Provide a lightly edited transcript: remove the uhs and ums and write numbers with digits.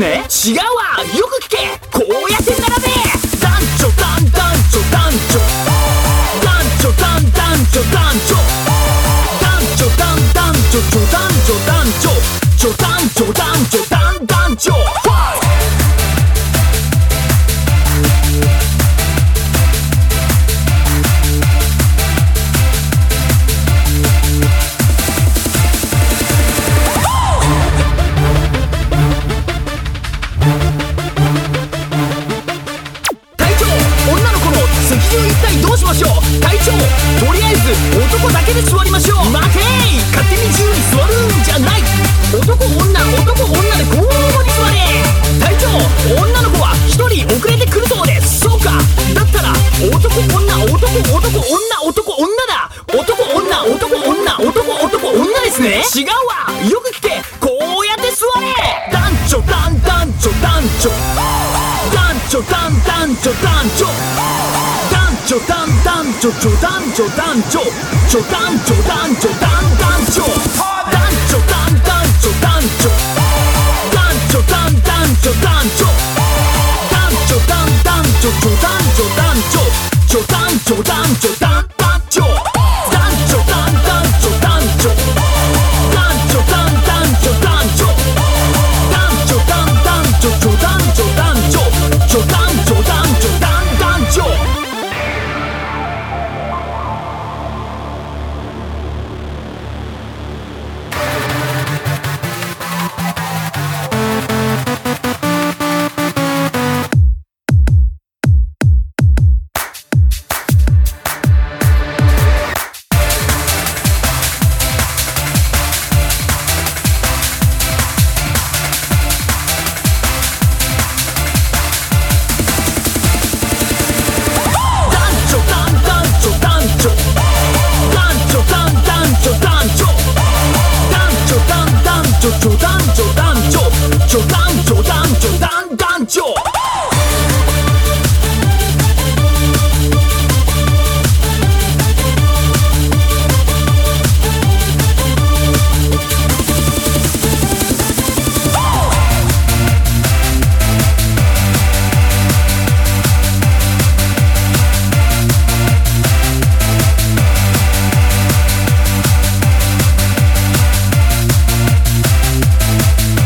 ね。違うわ、よく聞け、こうやって並べ。男女男男女男女男女男男女男女男女男男女女男女男女女男女男女男男女。一体どうしましょう。隊長、とりあえず男だけで座りましょう。待てー、勝手に自由に座るんじゃない。男女男女で交互に座れ。隊長、女の子は一人遅れてくるそうです。そうか、だったら男女男男女男女だ。男女男女男女ですね。違うわ、よく聞け、こうやって座れ。男女男男女男女男女男男女男女女男男女女男女男女女男女男女男男女男女男男女男女男女男男女男女男女男男女女男女男女女男